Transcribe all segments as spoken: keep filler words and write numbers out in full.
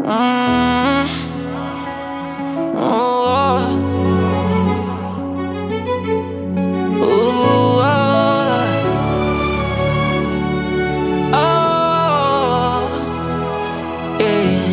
Mm. Oh. Ooh, oh. Oh. Yeah.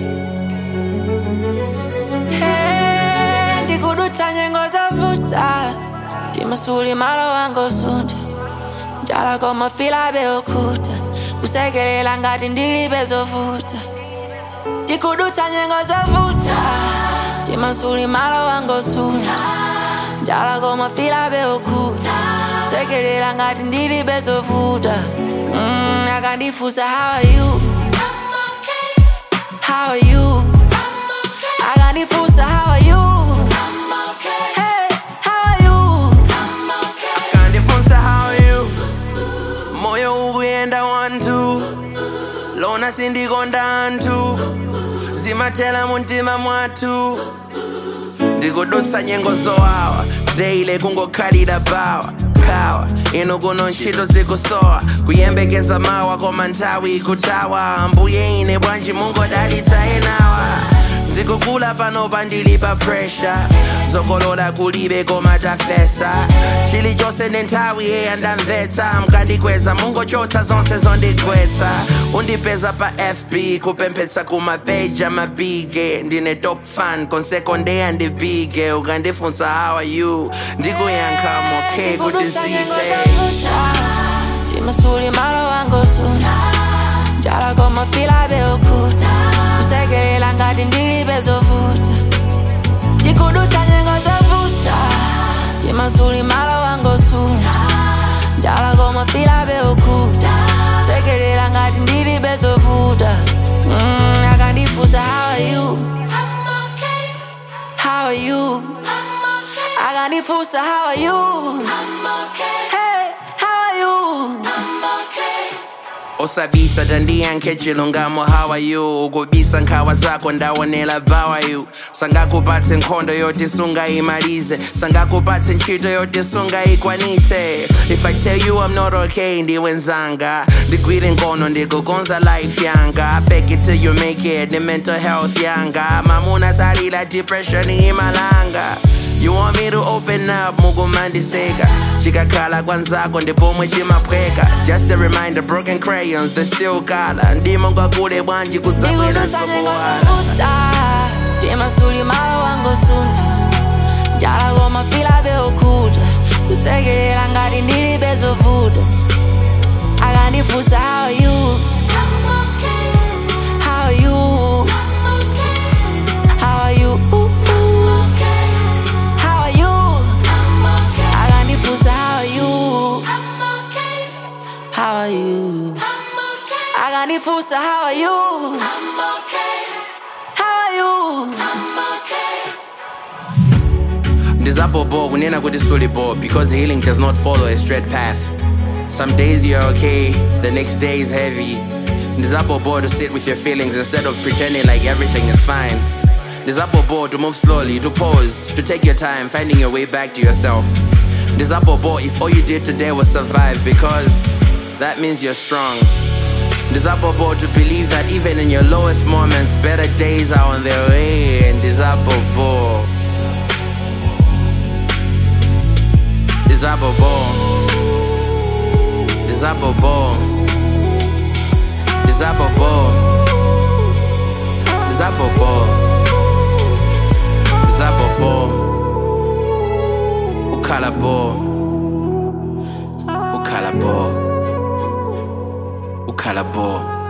Hey, ndikudutsa nyengo zovuta, timasuli malo wangu sunda, njala koma fila beokuta, kusekelela ngati ndilibe zovuta. Tikudutsa nyengo zovuta, timasuli malo wangu sunda, njala koma fila beokuta, kusekelela ngati ndilibe zovuta. Mm, akandifusa how are you? I'm okay. How are you? I'm okay. Akandifusa how are you? I'm okay. Hey, how are you? I'm okay. Akandifusa how are you? Moyo ukuyenda one two, lona sindikonda anthu, zimathela muntima mwathu. Ndikudutsa nyengo zowawa, daily kungokhalira bawa kawa, ino kuno ntchito zikusowa, kuyembekeza mawa koma nthawi ikutawa. Ambuye ine bwanji mungodalitsa enawa, ndikukula pano pandilipa pressure, zokolola kulibe koma tafesa, chilichonse nenthawi eyandamvetsa, mkandikweza mungochotsa zonse zondigwetsa. Undipeza pa F B kupemphetsa kumapeja mabige, ndine top fan konsekonde andipige. Ukandifunsa how are you, ndikuyankha I'm okay kutizite. Timasuli malo wangu sunda, njala koma fila beokuta, kusekelela ngati ndilibe zovuta. Tikudutsa nyengo zovuta, timasuli malo wangu sunda, njala koma fila beokuta, kusekelela ngati ndilibe zovuta. Mm, akandifusa how are you? I'm okay. How are you? I'm okay. Akandifusa how are you? I'm okay. Hey, how are you? I'm okay. Osabisa tandiyankhe chilungamo how are you? Ukubisa nkhawa zako ndawonela bawa you. Sangakupatse nkhondo yoti sungayimalize, sangakupatse ntchito yoti sungayikwanitse. If I tell you I'm not okay ndiwenzanga, ndigwire nkono ndikukonza life yanga. Fake it till you make it, the mental health yanga. Mamuna salila depression imalanga. You want me to open up, mugumandiseka, chikakhala kwanzako ndipomwe chimapweka. Just a reminder, broken crayons, they still color. Ndimo ngakule bwanji kudzabwera sokuwala. Timasuli malo wangu sunda, njala koma fila beokuta, kusekelela ngati ndilibe zovuta. Akandifusa how are you? I'm okay. How are you? I'm okay. How are you? Ooh, ooh. I'm okay. How are you? I'm okay. Akandifusa how are you? I'm okay. How are you? I'm okay. Akandifusa how are you? I'm okay. How are you? I'm okay. Ndizabobo kunena kuti sulibo, because healing does not follow a straight path. Some days you're okay, the next day is heavy. Ndizabobo to sit with your feelings instead of pretending like everything is fine. Ndizabobo to move slowly, to pause, to take your time, finding your way back to yourself. Ndizabobo if all you did today was survive, because that means you're strong. Ndizabobo to believe that even in your lowest moments, better days are on their way. And Ndizabobo, Ndizabobo, Ndizabobo, Ndizabobo, Ndizabobo, Ndizabobo, Ukhalabo, Ukhalabo, Ukhalabo.